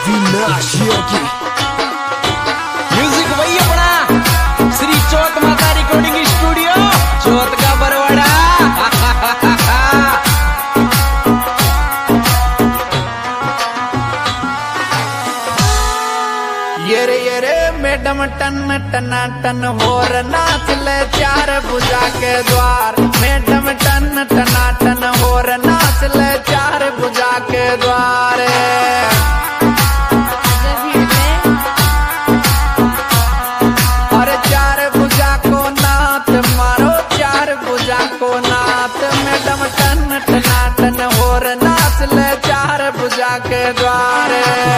अविनाशियों की म्यूजिक वही अपना श्री चौथ माता रिकॉर्डिंग स्टूडियो चौथ का बरवाड़ा। ये रे मैडम टन टना टन होर नाच ले चार भुजा के द्वार। मैडम टन टना टन होर नाच ले चार भुजा के द्वार। अरे चार भुजा को नाथ मारो चार भुजा को नाथ। मैडम टन टना टन होर नाच ले चार भुजा के द्वार।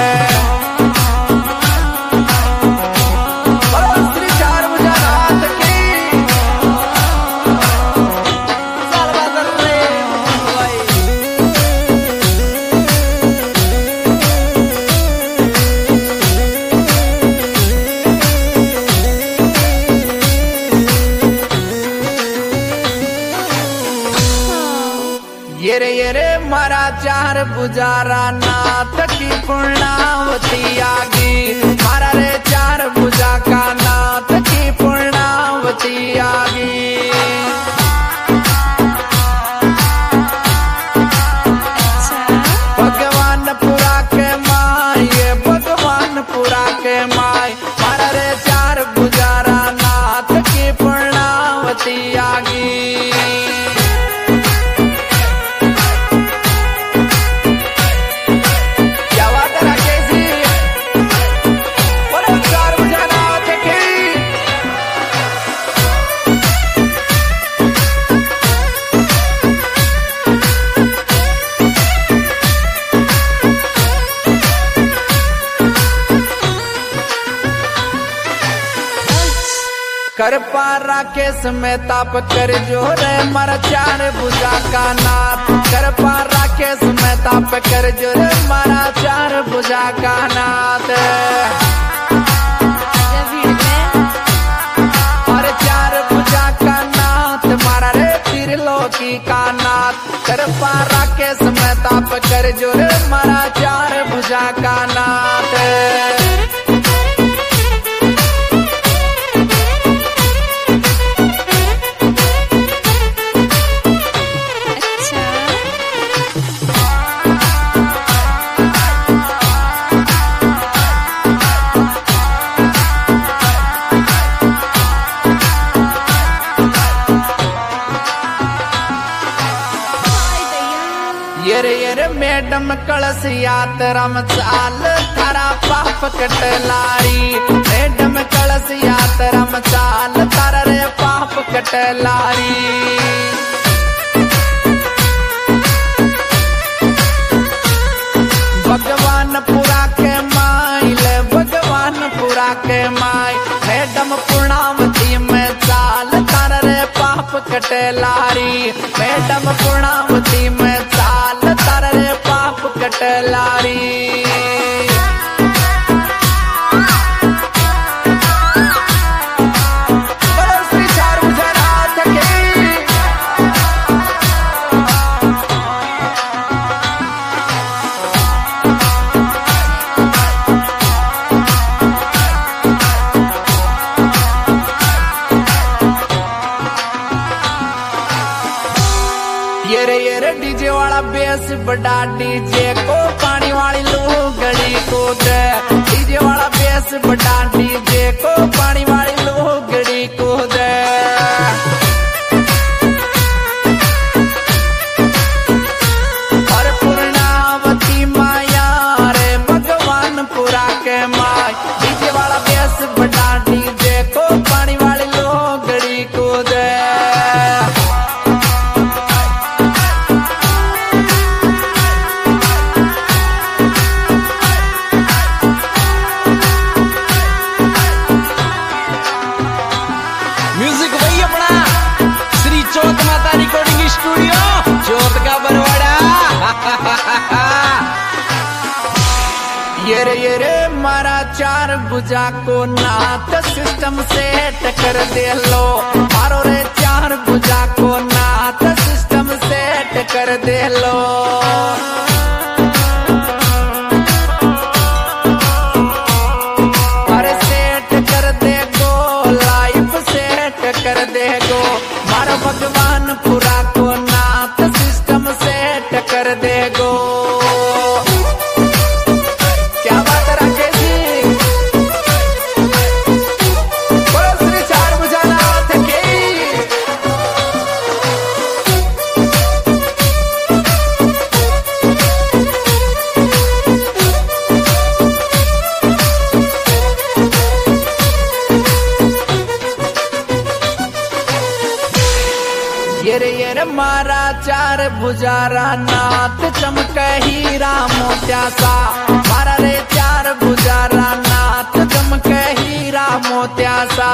ये रे मारा चार बुजारा नाथ की पूर्णावती आगी। मारा रे चार भुजा का नाथ की पूर्णावती आगी। भगवानपुरा के माय ये भगवानपुरा के माय। मारा रे चार बुजारा नाथ की पूर्णावती आगी। कर पारा केस में ताप कर जोरे मर चार भुजा का नाथ। कर पारा केस में ताप कर जोरे मारा चार भुजा का नाथ। अरे चार भुजा का नाथ मारा रे त्रिलोकी का नाथ। कर पारा केस में ताप कर जोरे मारा चार भुजा का नाथ। ये रे मैडम कलश यात्रा में चाल थारा पाप कटलारी। मैडम कलश यात्रा में चाल थारा रे पाप कटलारी। भगवानपुरा के माय ले भगवानपुरा के माय। मैडम पूर्णावती में चाल थारा रे पाप कटलारी। मैडम पूर्णावती में चाल तारा रे पाप कटलारी। ये रे डीजे वाला बेस बड़ा डीजे को पानी वाली लुगड़ी को दे। डीजे वाला बेस बड़ा डीजे को पानी वाली लुगड़ी को दे। और पूर्णावती माया रे भगवानपुरा के माय। डीजे वाला बेस बड़ा डीजे को पानी वाली लुगड़ी को दे। म्यूजिक वही अपना श्री चौथ माता रिकॉर्डिंग स्टूडियो चौथ का बरवाड़ा। ये रे मारा चार भुजा को नाथ सिस्टम से टक्कर दे लो। मारो रे चार भुजा को नाथ सिस्टम से टक्कर दे लो। ये रे मारा चार भुजारा नाथ चमक हीरा मोत्या सा। मारा रे चार भुजारा नाथ चमक हीरा मोत्या सा।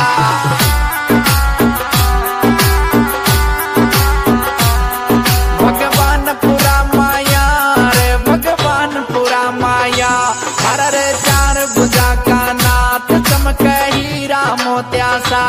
भगवान पुरा माया रे भगवान पुरा माया। मारा रे चार भुजा का नाथ चमक हीरा मोत्या सा।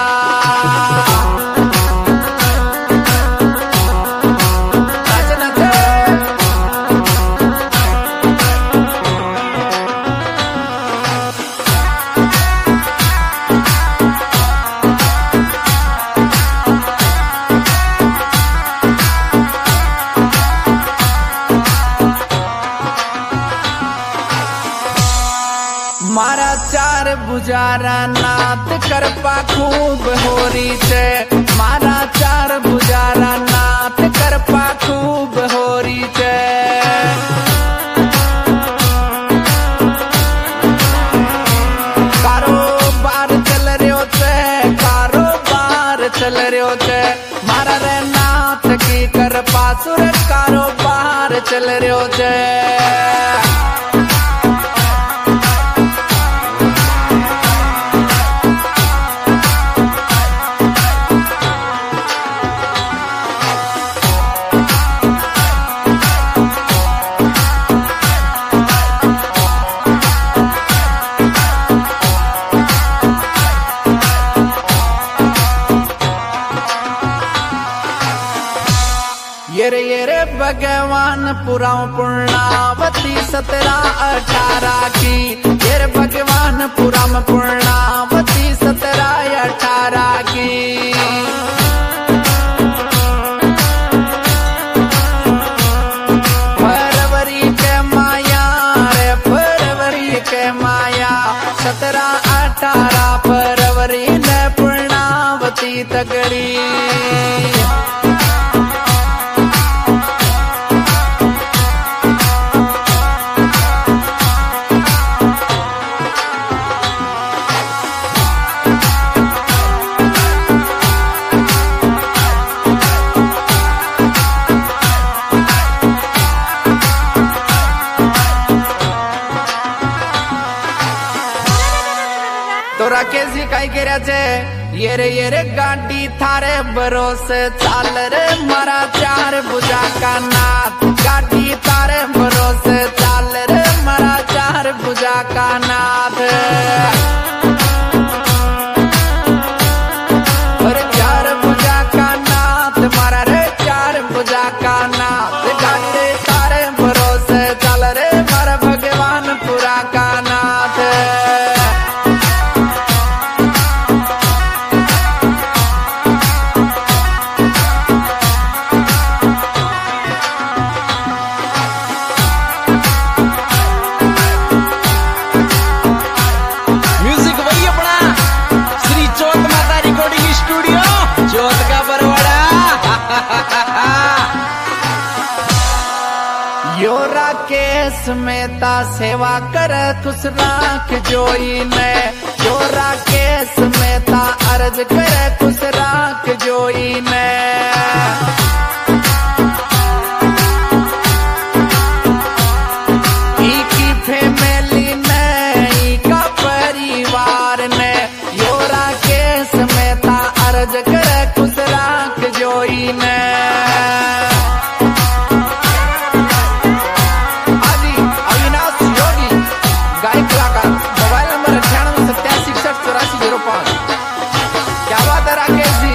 मारा चार भुजारा नाथ करपा खूब होरी छे। मारा चार भुजारा नाथ करपा खूब होरी छे। कारोबार चल रह्यो छे, कारोबार चल रह्यो छे। मारा रे नाथ की करपा सुर कारोबार चल रह्यो छे। ये रे भगवान पुराव पूर्णावती 17-18 की। ये रे भगवान पुराम पूर्णावती 17-18 की। फरवरी के माया रे फरवरी के माया। 17-18 फरवरी ने पूर्णावती तगड़ी। तो राकेश जी कई कह रहा छे ये रे गाड़ी थारे भरोसे चाल रे मारा चार भुजा का नाथ। गाड़ी थारे भरोसे चाल रे मारा चार भुजा का नाथ। अरे चार भुजा का नाथ मारा रे चार भुजा का नाथ। गाड़ी थारे भरोसे चाल रे मारा भगवान पुरा का नाथ। यो राकेश मेहता सेवा कर खुश राख जोई ने। यो राकेश मेहता अर्ज कर खुश राख जोई ने। की फैमिली ने का परिवार ने। यो राकेश मेहता अर्ज कर खुश राख जोई ने। Mobile number 98 87 67 84 05। क्या बात है राकेश जी।